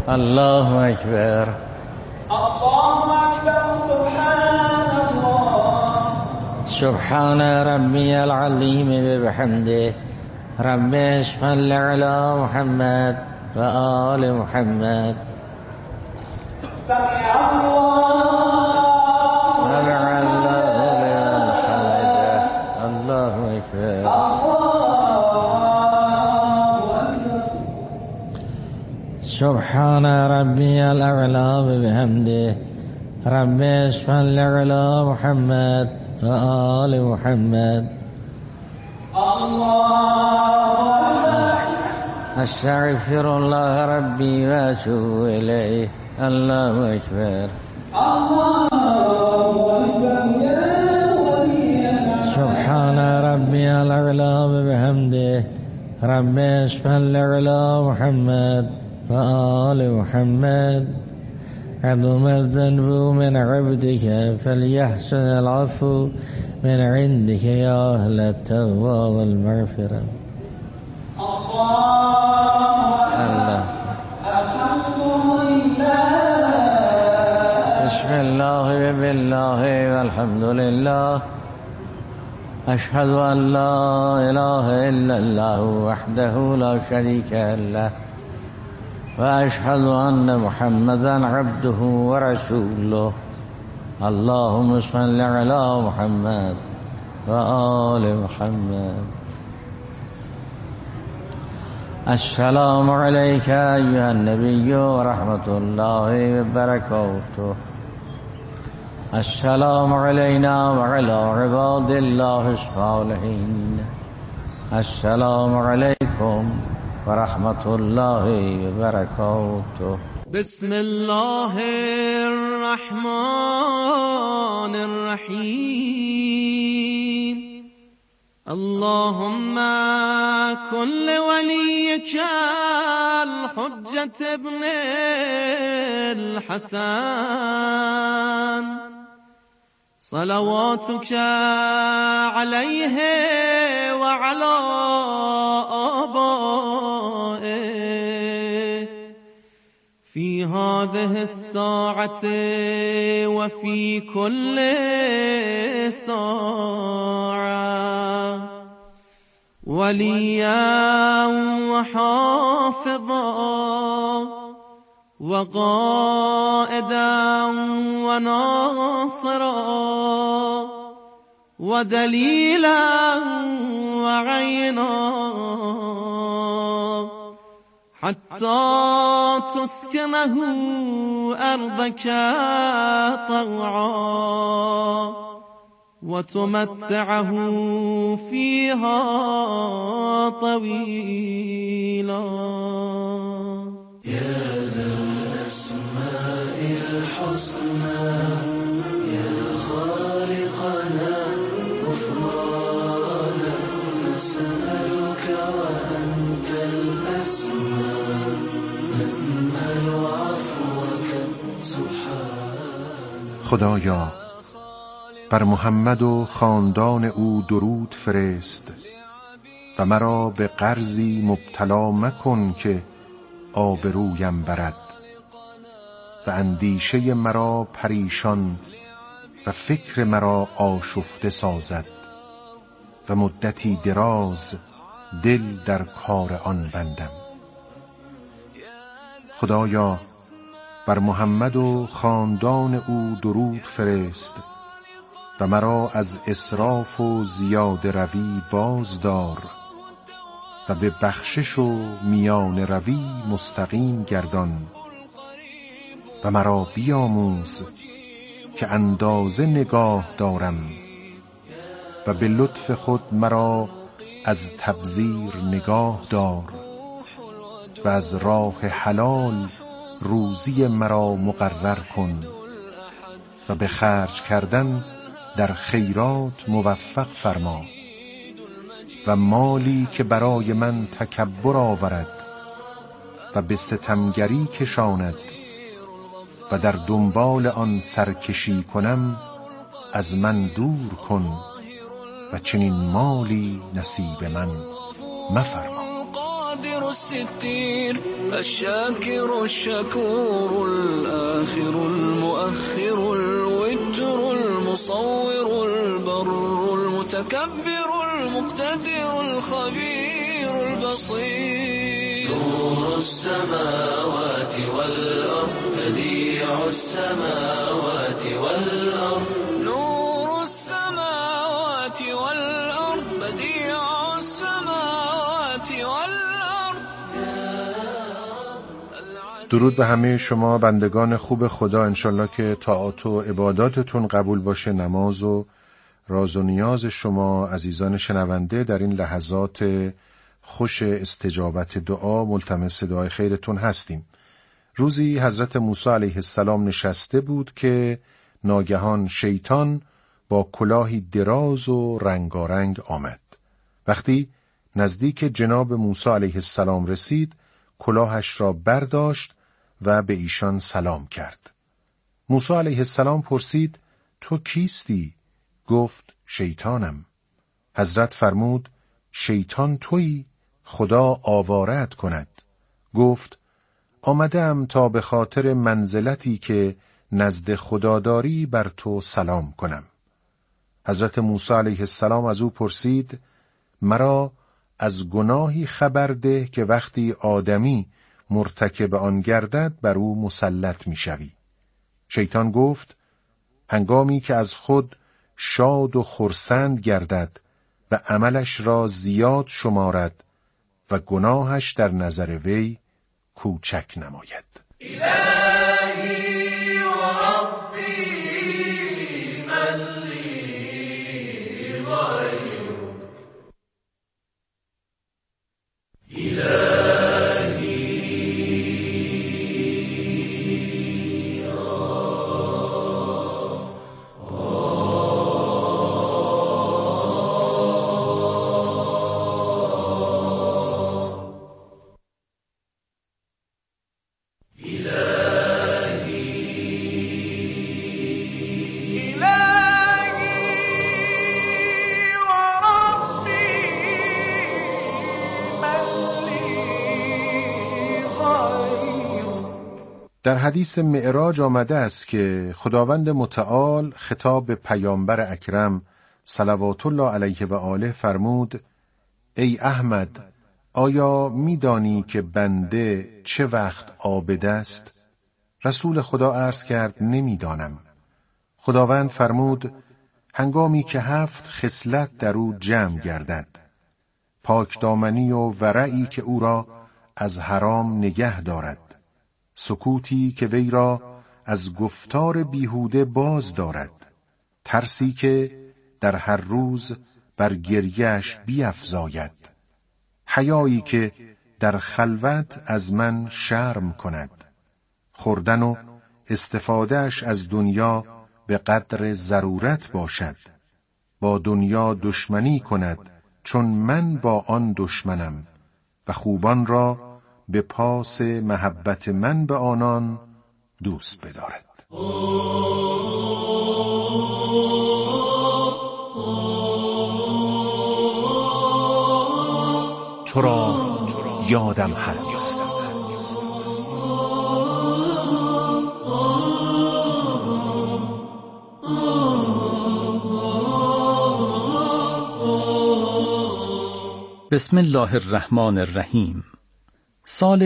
الله أكبر. الله أكبر. سبحان الله. سبحان ربي العظيم بحمده. رب اشفع على محمد وآل محمد. سمع الله. سمع الله لمن حمده. الله أكبر. سبحان ربي الأعلى بحمده. رب اشفع على محمد وآل محمد. أستغفر الله ربي وأتوب إليه. الله أكبر. سبحان ربي الأعلى بحمده. رب اشفع على محمد وآل محمد. عظم الذنب من عبدك فليحسن العفو من عندك يا أهل التوبة والمغفرة. الله. الحمد لله. بسم الله بالله والحمد لله. أشهد أن لا إله إلا الله وحده لا شريك له، وأشهد أن محمدًا عبده ورسوله. اللهم صل على محمد وآل محمد. السلام عليك أيها النبي ورحمة الله وبركاته. السلام علينا وعلى عباد الله الصالحين. السلام عليكم ورحمة الله وبركاته. بسم الله الرحمن الرحيم. اللهم كن لوليك الحجة ابن الحسن صلواتك عليه وعلى آبائه في هذه الساعة وفي كل ساعة، وليا وحافظا وقائدا وناصرا ودليلا وعينا، حتى تسكنه أرضك طوعا وتمتعه فيها طويلا. يا ذا الأسماء الحسنى يا خالقنا غفرانا نسألك وأنت الأسماء نأمل عفوك سبحانك. خدایا بر محمد و خاندان او درود فرست و مرا به قرضی مبتلا مکن که آبرویم برد و اندیشه مرا پریشان و فکر مرا آشفته سازد و مدتی دراز دل در کار آن بندم. خدایا بر محمد و خاندان او درود فرست و مرا از اسراف و زیاده روی باز دار و به بخشش و میان روی مستقیم گردان و مرا بیاموز که اندازه نگاه دارم و به لطف خود مرا از تبذیر نگاه دار و از راه حلال روزی مرا مقرر کن و به خرج کردن در خیرات موفق فرما و مالی که برای من تکبر آورد و به ستمگری کشاند و در دنبال آن سرکشی کنم از من دور کن و چنین مالی نصیب من مفرما. الستير الشاكر الشكور الآخر المؤخر الوتر المصور البر المتكبر المقتدر الخبير البصير نور السماوات والأرض بديع السماوات والأرض نور السماوات والأرض بديع السماوات والأرض. درود به همه شما بندگان خوب خدا. انشالله که طاعات و عباداتتون قبول باشه. نماز و راز و نیاز شما عزیزان شنونده در این لحظات خوش استجابت دعا ملتمس دعای خیرتون هستیم. روزی حضرت موسی علیه السلام نشسته بود که ناگهان شیطان با کلاهی دراز و رنگارنگ آمد. وقتی نزدیک جناب موسی علیه السلام رسید، کلاهش را برداشت و به ایشان سلام کرد. موسی علیه السلام پرسید: تو کیستی؟ گفت: شیطانم. حضرت فرمود: شیطان تویی؟ خدا آواره‌ات کند. گفت: آمدم تا به خاطر منزلتی که نزد خدا داری بر تو سلام کنم. حضرت موسی علیه السلام از او پرسید: مرا از گناهی خبر ده که وقتی آدمی مرتکب آن گردد بر او مسلط می شوی. شیطان گفت: هنگامی که از خود شاد و خرسند گردد و عملش را زیاد شمارد و گناهش در نظر وی کوچک نماید. إلهي وربي من لي غيرك در حدیث معراج آمده است که خداوند متعال خطاب به پیامبر اکرم صلوات الله علیه و آله فرمود: ای احمد، آیا می‌دانی که بنده چه وقت عابد است؟ رسول خدا عرض کرد: نمی‌دانم. خداوند فرمود: هنگامی که 7 خصلت در او جمع گردد، پاکدامنی و ورعی که او را از حرام نگه دارد، سکوتی که وی را از گفتار بیهوده باز دارد، ترسی که در هر روز بر گریه‌اش بیفزاید، حیایی که در خلوت از من شرم کند، خوردن و استفادهش از دنیا به قدر ضرورت باشد، با دنیا دشمنی کند چون من با آن دشمنم و خوبان را به پاس محبت من به آنان دوست بدارد. تو را یادم هست. بسم الله الرحمن الرحیم. سال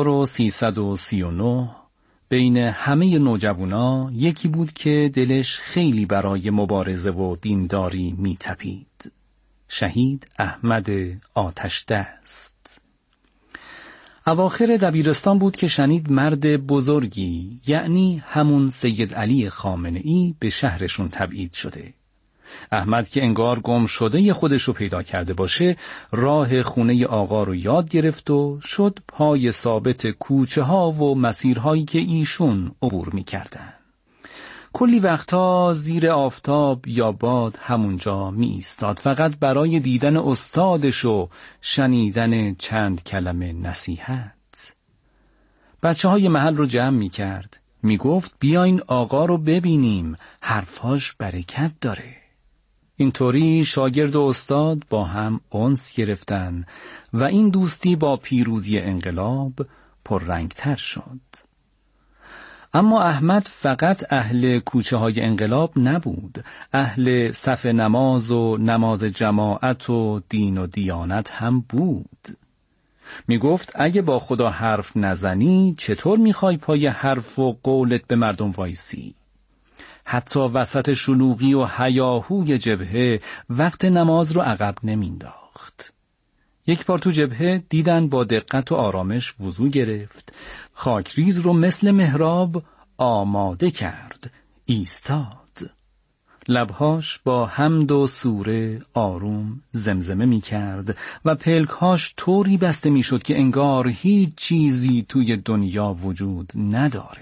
1339 بین همه نوجوانا یکی بود که دلش خیلی برای مبارزه و دینداری می تپید. شهید احمد آتشدست. اواخر دبیرستان بود که شنید مرد بزرگی، یعنی همون سید علی خامنه‌ای، به شهرشون تبعید شده. احمد که انگار گم شده خودشو پیدا کرده باشه، راه خونه آقا رو یاد گرفت و شد پای ثابت کوچه ها و مسیرهایی که ایشون عبور می کردن. کلی وقتا زیر آفتاب یا باد همونجا می ایستاد، فقط برای دیدن استادش و شنیدن چند کلمه نصیحت. بچه های محل رو جمع می کرد، می گفت بیاین آقا رو ببینیم، حرفاش برکت داره. اینطوری شاگرد و استاد با هم انس گرفتن و این دوستی با پیروزی انقلاب پررنگتر شد. اما احمد فقط اهل کوچه های انقلاب نبود، اهل صف نماز و نماز جماعت و دین و دیانت هم بود. می گفت اگه با خدا حرف نزنی چطور میخوای پای حرف و قولت به مردم وایسی؟ حتی وسط شلوغی و هیاهوی جبهه وقت نماز رو عقب نمینداخت. یک بار تو جبهه دیدن با دقت و آرامش وضو گرفت، خاکریز رو مثل محراب آماده کرد، ایستاد. لبهاش با حمد و سوره آروم زمزمه می کرد و پلکهاش طوری بسته می شد که انگار هیچ چیزی توی دنیا وجود نداره.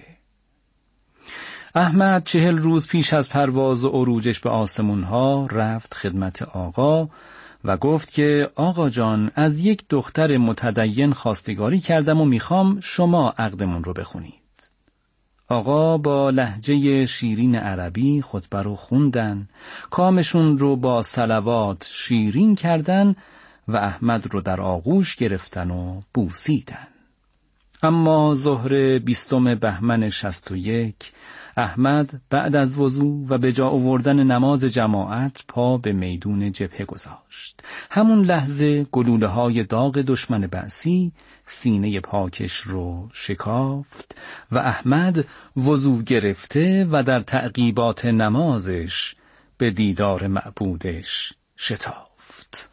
احمد 40 روز پیش از پرواز و عروجش به آسمونها رفت خدمت آقا و گفت که آقا جان، از یک دختر متدین خواستگاری کردم و میخوام شما عقدمون رو بخونید. آقا با لهجه شیرین عربی خطبه رو خوندن، کامشون رو با صلوات شیرین کردن و احمد رو در آغوش گرفتن و بوسیدن. اما ظهر 20 بهمن 61 احمد بعد از وضو و به جا آوردن نماز جماعت پا به میدون جبهه گذاشت. همون لحظه گلوله‌های داغ دشمن بعثی سینه پاکش رو شکافت و احمد وضو گرفته و در تعقیبات نمازش به دیدار معبودش شتافت.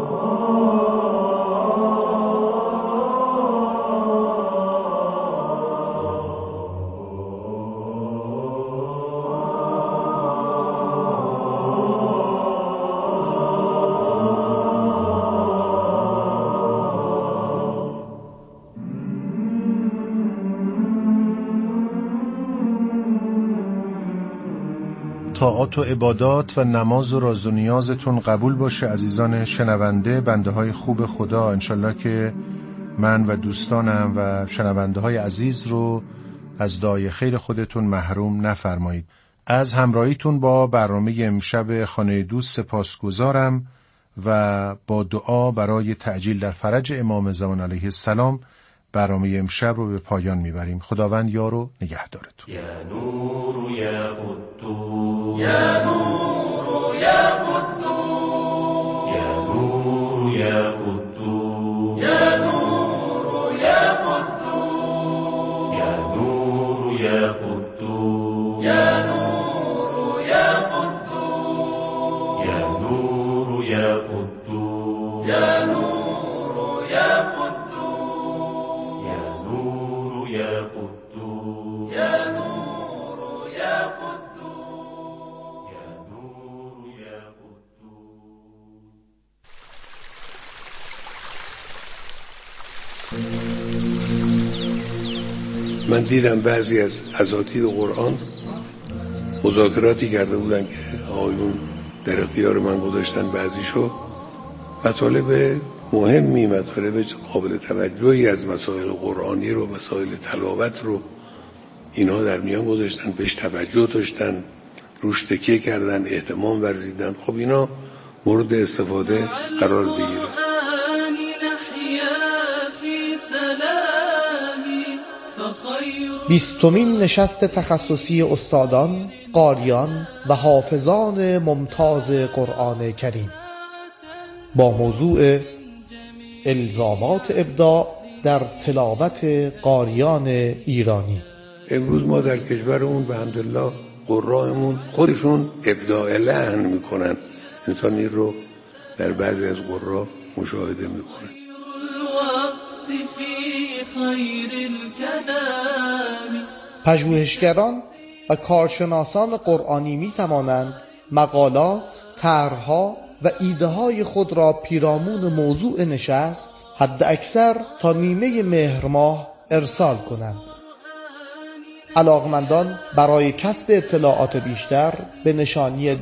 طاعات و عبادات و نماز و راز و نیازتون قبول باشه عزیزان شنونده، بنده های خوب خدا. انشالله که من و دوستانم و شنونده های عزیز رو از دعای خیر خودتون محروم نفرمایید. از همراهیتون با برنامه امشب خانه دوست سپاسگزارم و با دعا برای تعجیل در فرج امام زمان علیه السلام برنامه امشب رو به پایان میبریم. خداوند یار و نگهدارتون. یا نور یا قدوس، یا نور یا قدوس، یا نور یا قدوس، یا نور یا قدوس، یا نور یا قدوس، یا نور یا قدوس، یا نور یا قدوس، یا نور یا قدوس، يا قدوس يا نور يا قدوس يا نور يا قدوس. من دیدم بعضی از اساتید قرآن مذاکراتی کرده بودن که آقایون در اختیار من گذاشتن بعضیشو، مطالب مهمی، مطالب قابل توجهی از مسائل قرآنی رو، مسائل تلاوت رو اینا در میان گذاشتن، بهش توجه داشتن، روش تکیه کردن، اهتمام ورزیدن. خب اینا مورد استفاده قرار بگیره. 20مین نشست تخصصی استادان، قاریان و حافظان ممتاز قرآن کریم با موضوع الزامات ابداع در تلاوت قاریان ایرانی. امروز ما در کشورمون به حمدالله قرائمون خودشون ابداع لحن میکنن. انسان این رو در بعضی از قرا مشاهده میکنه. پژوهشگران و کارشناسان قرآنی میتوانند مقالات، طرح‌ها و ایده‌های خود را پیرامون موضوع نشست حد اکثر تا نیمه مهر ماه ارسال کنند. علاقمندان برای کسب اطلاعات بیشتر به نشانی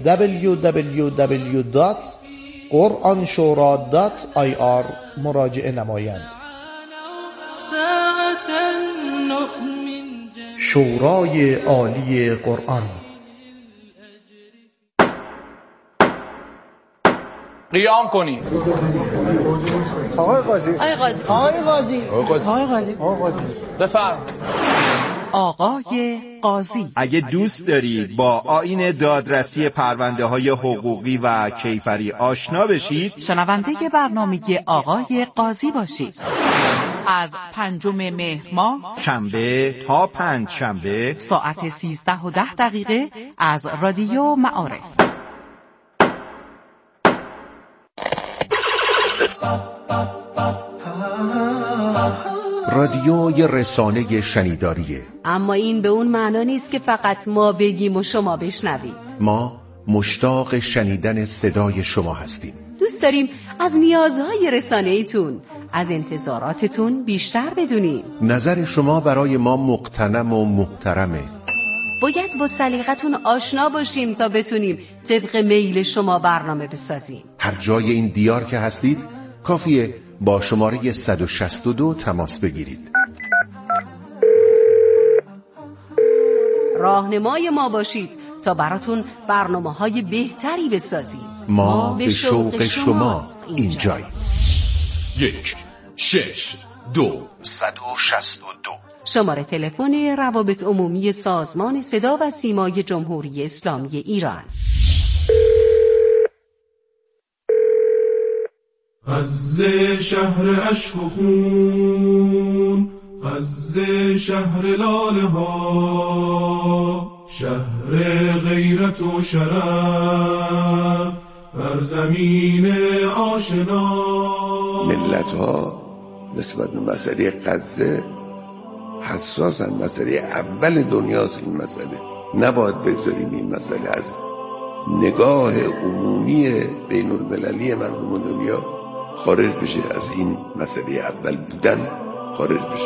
www.quranshura.ir مراجعه نمایند. شورای عالی قرآن. قیام کنید. آقای قاضی بفرم. آقای قاضی، اگه دوست دارید با آیین دادرسی پرونده های حقوقی و کیفری آشنا بشید، شنونده برنامه آقای قاضی باشید. از 5 مهر ماه شنبه تا 5 شنبه ساعت 13:10 از رادیو معارف. رادیو یه رسانه شنیداریه، اما این به اون معنا نیست که فقط ما بگیم و شما بشنوید. ما مشتاق شنیدن صدای شما هستیم. دوست داریم از نیازهای رسانه‌ایتون، از انتظاراتتون بیشتر بدونیم. نظر شما برای ما مقتنم و محترمه. باید با سلیقتون آشنا باشیم تا بتونیم طبق میل شما برنامه بسازیم. هر جای این دیار که هستید کافیه با شماره 162 تماس بگیرید. راهنمای ما باشید تا براتون برنامه‌های بهتری بسازیم. ما به شوق شما اینجاییم. 1-6-2-162 شماره تلفن روابط عمومی سازمان صدا و سیمای جمهوری اسلامی ایران. غزه شهر عشق و خون، غزه شهر لاله ها، شهر غیرت و شرف بر زمین آشنا. ملت ها نسبت به مسئله غزه حساسن. مسئله اول دنیاست این مسئله. نباید بگذاریم این مسئله از نگاه عمومی بین المللی مردم دنیا خارج بشه، از این مسئله اول بودن خارج بشه.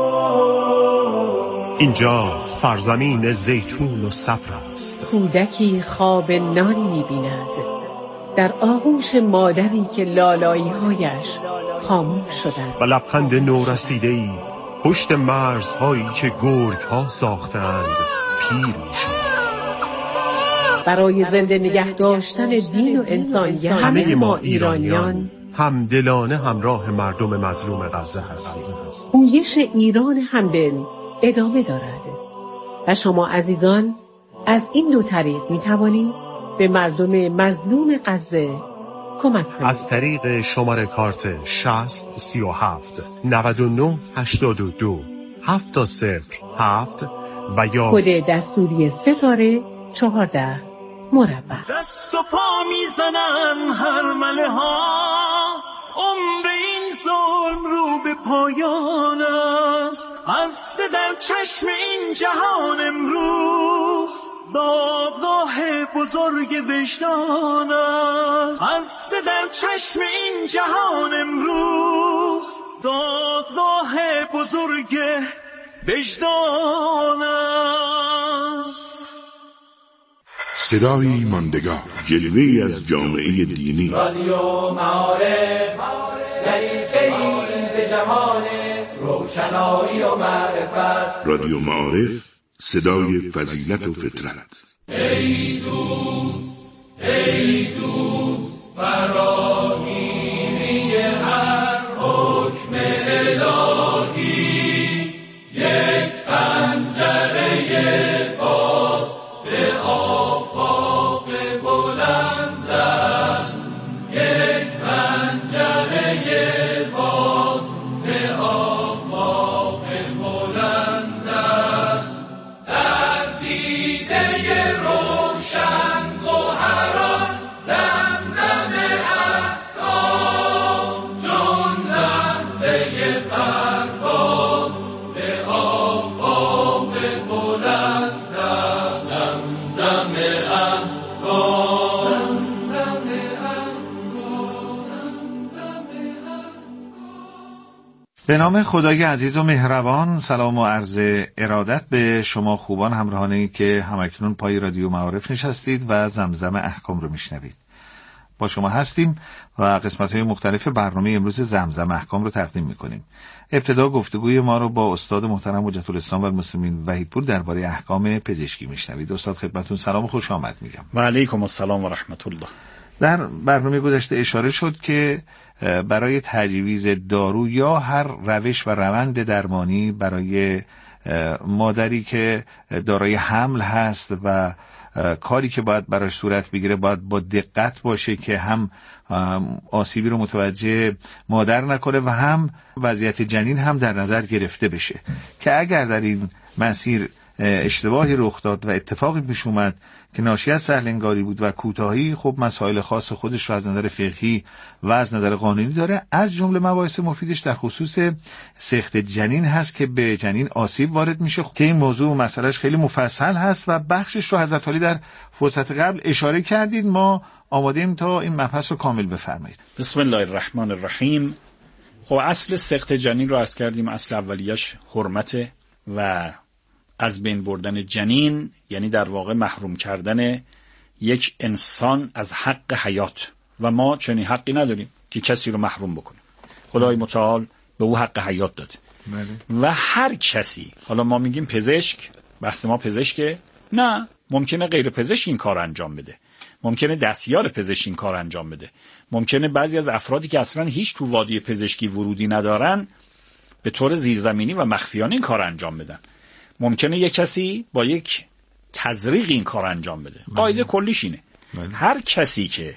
اینجا سرزمین زیتون و صفر است. کودکی خواب نان می‌بیند در آغوش مادری که لالایی‌هایش خاموش شدند و لبخند نورسیده‌ای پشت مرزهایی که گرگ‌ها ساختند پیر می‌شد. برای زنده نگه داشتن دین و انسانیت همه ما ایرانیان همدلانه همراه مردم مظلوم غزه هستیم. پویش ایران همدل ادامه دارد و شما عزیزان از این دو طریق می توانید به مردم مظلوم غزه کمک کنید. از طریق شماره کارت 6037 99 82 707 و یا کد دستوری ستاره 14 مربع. دست و پا میزنن هرمله ها، عمر این ظلم رو به پایان است. از در چشم این جهان امروز دادگاه بزرگ وجدان است. از در چشم این جهان امروز دادگاه بزرگ وجدان است. صدایی ماندگار، جلوه‌ای از جامعه دینی. رادیو معارف، دریچه‌ای به جهان روشنایی و معرفت. رادیو معارف، صدای فضیلت و فطرت. ای دوست، ای دوست، فراگیری هر حکم الهی، یک پنجره باز به آفاق بلند است. یک پنجره باز به آفاق بلند است. در دیده روشن گوهران زمزم احکام، چون لحظه پرواز به آفاق بلند است. زمزم احکام، زمزم احکام، زمزم به نام خدای عزیز و مهربان. سلام و عرض ارادت به شما خوبان همراهانی که همکنون پای رادیو معارف نشستید و زمزم احکام رو میشنوید. با شما هستیم و قسمت‌های مختلف برنامه امروز زمزم احکام رو تقدیم می‌کنیم. ابتدا گفتگوی ما رو با استاد محترم حجت الاسلام و المسلمین وحیدپور درباره احکام پزشکی میشنوید. استاد خدمتتون سلام و خوش آمد میگم. و علیکم السلام و رحمت الله. در برنامه گذشته اشاره شد که برای تجویز دارو یا هر روش و روند درمانی برای مادری که دارای حمل هست و کاری که باید براش صورت بگیره باید با دقت باشه که هم آسیبی رو متوجه مادر نکنه و هم وضعیت جنین هم در نظر گرفته بشه که اگر در این مسیر اشتباهی رخ داد و اتفاقی پیش اومد که ناشی از سهلنگاری بود و کوتاهی، خب مسائل خاص خودش رو از نظر فقهی و از نظر قانونی داره. از جمله مباحث مفیدش در خصوص سقط جنین هست که به جنین آسیب وارد میشه که این موضوع مسئلهش خیلی مفصل هست و بخشش رو حضرت عالی در فرصت قبل اشاره کردید. ما آماده ایم تا این مبحث رو کامل بفرمایید. بسم الله الرحمن الرحیم. خب اصل سقط جنین رو عرض کردیم، اصل اولیش حرمت و از بین بردن جنین، یعنی در واقع محروم کردن یک انسان از حق حیات و ما چنین حقی نداریم که کسی رو محروم بکنیم. خدای متعال به او حق حیات داده و هر کسی، حالا ما میگیم پزشک، بحث ما پزشکه؟ نه، ممکنه غیر پزشک این کار انجام بده، ممکنه دستیار پزشک این کار انجام بده، ممکنه بعضی از افرادی که اصلا هیچ تو وادی پزشکی ورودی ندارن به طور زیرزمینی و مخفیانه این کار انجام بدن. ممکنه یک کسی با یک تزریق این کار انجام بده. قاعده کلیش اینه هر کسی که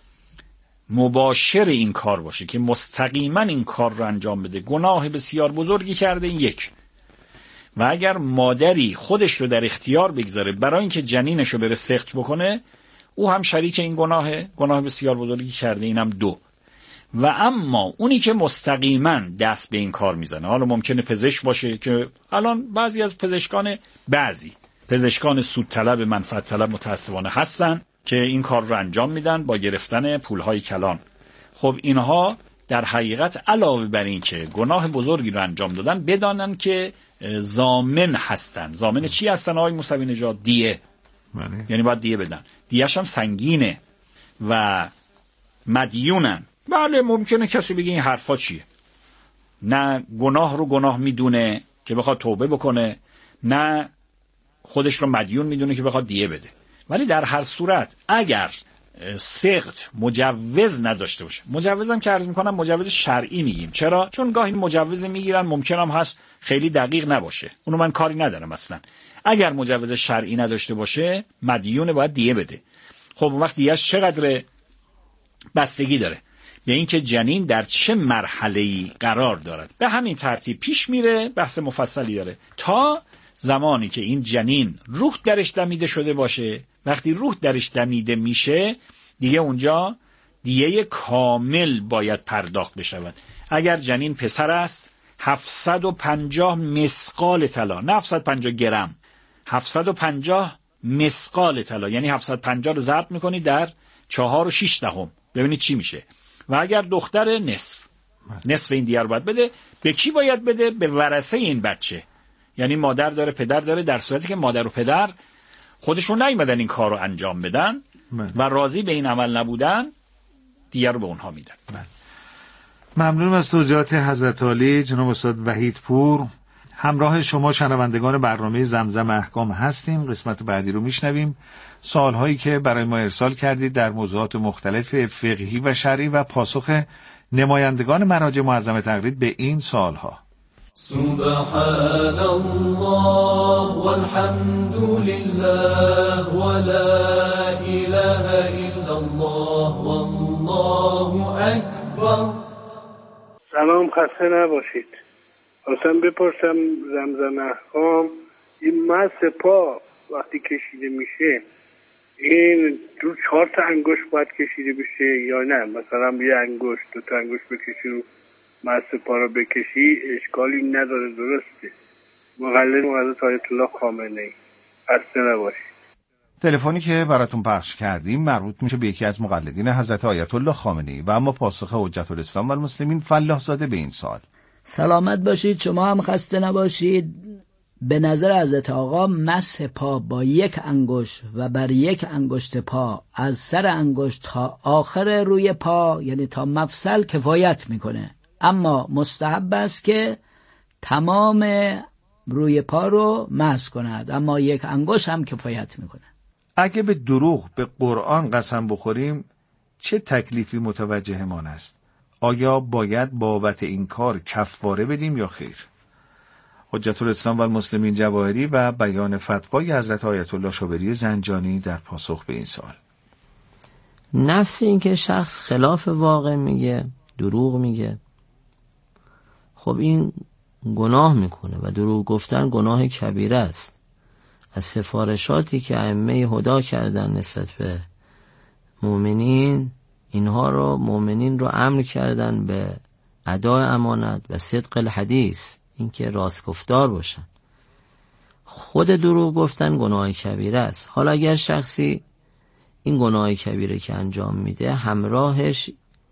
مباشر این کار باشه، که مستقیما این کار رو انجام بده، گناه بسیار بزرگی کرده. این یک. و اگر مادری خودش رو در اختیار بگذاره برای اینکه جنینش رو بره سقط بکنه، او هم شریک این گناه بسیار بزرگی کرده. اینم دو. و اما اونی که مستقیما دست به این کار میزنه، حالا ممکنه پزشک باشه که الان بعضی از پزشکان سود طلب، منفعت طلب متاسفانه هستن که این کار رو انجام میدن با گرفتن پولهای کلان. خب اینها در حقیقت علاوه بر این که گناه بزرگی رو انجام دادن، بدانن که ضامن هستن. ضامن چی هستن آقای موسوی نژاد؟ دیه. یعنی باید دیه بدن. دیه‌اش هم سنگینه و مدیونن. بله ممکنه کسی بگه این حرفا چیه؟ نه گناه رو گناه میدونه که بخواد توبه بکنه، نه خودش رو مدیون میدونه که بخواد دیه بده. ولی در هر صورت اگر سقط مجوز نداشته باشه، مجوزم که عرض میکنم مجوز شرعی میگیم. چرا؟ چون گاهی مجوز میگیرن ممکنم هست خیلی دقیق نباشه، اونو من کاری ندارم اصلا. اگر مجوز شرعی نداشته باشه مدیون باید دیه بده. خب وقت دیهش چقدر بستگی داره به اینکه جنین در چه مرحله‌ای قرار دارد. به همین ترتیب پیش میره، بحث مفصلی داره تا زمانی که این جنین روح درش دمیده شده باشه. وقتی روح درش دمیده میشه دیگه اونجا دیه کامل باید پرداخت بشود. اگر جنین پسر است 750 مسقال طلا، نه 750 گرم، 750 مسقال طلا، یعنی 750 رو ضرب میکنی در 4 و 6 دهم، ببینید چی میشه. و اگر دختر نصف این دیه رو باید بده. به کی باید بده؟ به ورثه این بچه، یعنی مادر داره پدر داره. در صورتی که مادر و پدر خودشون نیومدن این کار رو انجام بدن و راضی به این عمل نبودن، دیه رو به اونها میدن. ممنونم از توضیحات حضرت عالی. جناب استاد وحید پور، همراه شما شنوندگان برنامه زمزم احکام هستیم. قسمت بعدی رو میشنویم. سوالهایی که برای ما ارسال کردید در موضوعات مختلف فقهی و شرعی و پاسخ نمایندگان مراجع معظم تقلید به این سوالها. سبحان الله والحمد لله ولا اله الا الله والله اکبر. سلام، خسته نباشید. خواستم بپرسم زمزم احکام، این مس پا وقتی کشیده میشه این رو 4 تا انگشت باید کشیده بشه یا نه؟ مثلا یه انگشت 2 تا انگشت بکشی رو مس پا رو بکشی اشکالی نداره، درسته؟ مقلد حضرت آیت الله خامنه‌ای. خسته نباشید. تلفنی که براتون پخش کردیم مربوط میشه به یکی از مقلدین حضرت آیت الله خامنه‌ای و اما پاسخ حجت الاسلام و المسلمین فلاح زاده به این سوال. سلامت باشید، شما هم خسته نباشید. به نظر حضرت آقا مس پا با 1 انگشت و بر 1 انگشت پا از سر انگشت تا آخر روی پا، یعنی تا مفصل، کفایت میکنه. اما مستحب است که تمام روی پا رو مس کند، اما 1 انگشت هم کفایت میکنه. اگه به دروغ به قرآن قسم بخوریم چه تکلیفی متوجهمان است؟ آیا باید بابت این کار کفاره بدیم یا خیر؟ حجت الاسلام و المسلمین جواهری و بیان فتوای حضرت آیت الله شوبری زنجانی در پاسخ به این سوال. نفس این که شخص خلاف واقع میگه، دروغ میگه، خب این گناه میکنه و دروغ گفتن گناه کبیره است. از سفارشاتی که ائمه هدا کردن نسبت به مؤمنین، اینها رو مؤمنین رو امر کردن به ادای امانت و صدق الحدیث، اینکه راست گفتار باشن. خود دروغ گفتن گناه کبیره است. حالا اگر شخصی این گناه کبیره که انجام میده همراهش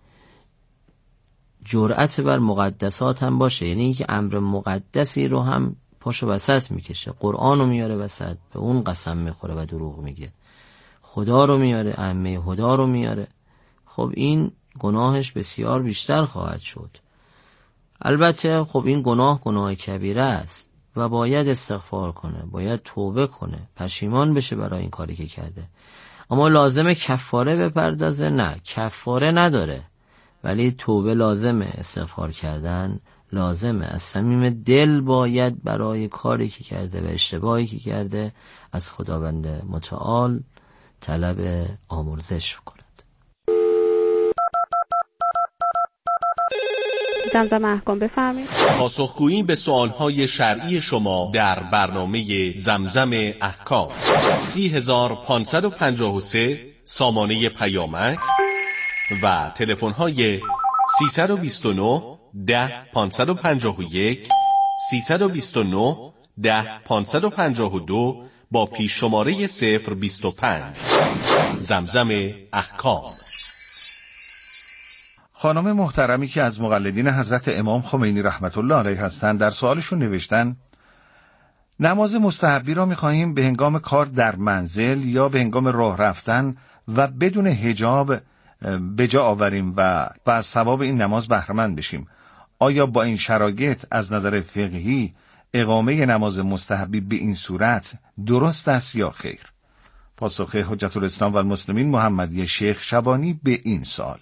جرأت بر مقدسات هم باشه، یعنی اینکه امر مقدسی رو هم پاشو وسط میکشه، قرآن رو میاره وسط، به اون قسم میخوره و دروغ میگه، خدا رو میاره، ائمه هدا رو میاره، خب این گناهش بسیار بیشتر خواهد شد. البته خب این گناه کبیره است و باید استغفار کنه، باید توبه کنه، پشیمان بشه برای این کاری که کرده. اما لازمه کفاره بپردازه؟ نه، کفاره نداره، ولی توبه لازمه، استغفار کردن لازمه. از صمیم دل باید برای کاری که کرده و اشتباهی که کرده از خداوند متعال طلب آمرزش کند. زمزمه احکام بفرمایید. پاسخگویی به سوالهای شرعی شما در برنامه زمزم احکام. 30553 سامانه پیامک و تلفن‌های 329 10 551 329 10 552 با پیش شماره 025. زمزم احکام. خانم محترمی که از مقلدین حضرت امام خمینی رحمت الله علیه هستند در سوالشون نوشتن نماز مستحبی را می‌خواهیم به هنگام کار در منزل یا به هنگام راه رفتن و بدون حجاب به جا آوریم و از ثواب این نماز بهره‌مند بشیم. آیا با این شرایط از نظر فقهی اقامه نماز مستحبی به این صورت درست است یا خیر؟ پاسخ حجت الاسلام و المسلمین محمدی شیخ شبانی به این سوال: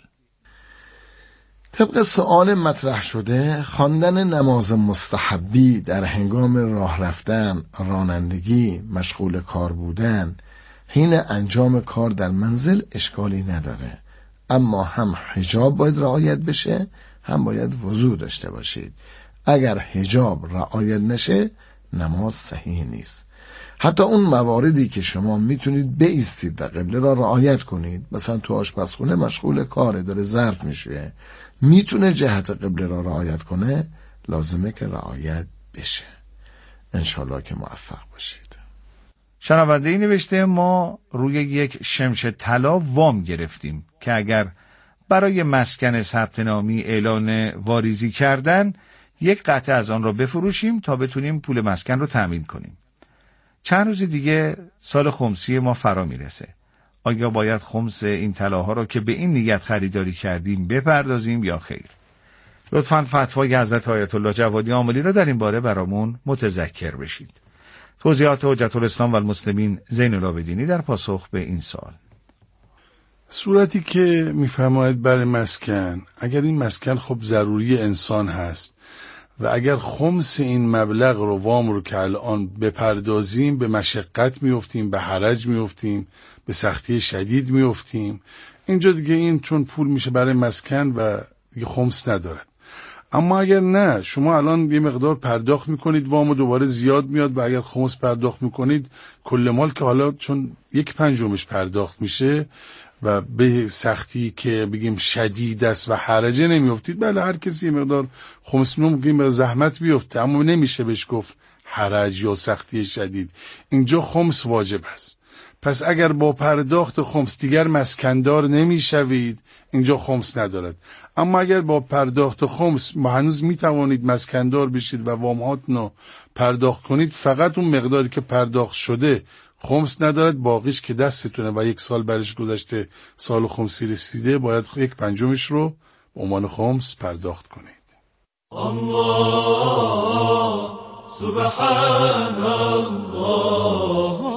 طبق سؤال مطرح شده، خواندن نماز مستحبی در هنگام راه رفتن، رانندگی، مشغول کار بودن، حین انجام کار در منزل اشکالی نداره، اما هم حجاب باید رعایت بشه، هم باید وضو داشته باشید. اگر حجاب رعایت نشه نماز صحیح نیست. حتی اون مواردی که شما میتونید بایستید و قبله را رعایت کنید، مثلا تو آشپزخونه مشغول کاره، داره ظرف میشه، میتونه جهت قبله را رعایت کنه، لازمه که رعایت بشه. انشالله که موفق باشید. شنونده ای نوشته ما روی یک شمش طلا وام گرفتیم که اگر برای مسکن ثبت نامی اعلان واریزی کردن یک قطعه از آن را بفروشیم تا بتونیم پول مسکن رو تأمین کنیم. چند روز دیگه سال خمسی ما فرا میرسه. آیا باید خمس این طلاها را که به این نیت خریداری کردیم بپردازیم یا خیر؟ لطفاً فتوای حضرت آیت الله جوادی عاملی را در این باره برامون متذکر بشید. توضیحات حجت الاسلام و المسلمین زین العابدینی در پاسخ به این سوال: صورتی که میفرماید برای مسکن، اگر این مسکن خب ضروری انسان هست و اگر خمس این مبلغ رو وام رو که الان بپردازیم به مشقت میفتیم، به حرج میفتیم، به سختی شدید میفتیم. اینجا دیگه این چون پول میشه برای مسکن و دیگه خمس ندارد. اما اگر نه، شما الان یه مقدار پرداخت میکنید، وامو دوباره زیاد میاد و اگر خمس پرداخت میکنید کل مال که حالا چون 1/5 پرداخت میشه و به سختی که بگیم شدید است و حرجه نمیافتید. بله هر کسی یه مقدار خمس ممکنه به زحمت بیفته، اما نمیشه بهش گفت حرج یا سختی شدید. اینجا خمس واجب است. پس اگر با پرداخت خمس دیگر مسکندار نمیشوید، اینجا خمس ندارد. اما اگر با پرداخت خمس هنوز میتوانید مسکندار بشید و وامهاتون رو پرداخت کنید، فقط اون مقداری که پرداخت شده خمس ندارد، باقیش که دستتونه و 1 سال برش گذشته، سال خمسی رسیده، باید 1/5 رو به عنوان خمس پرداخت کنید. الله سبحان الله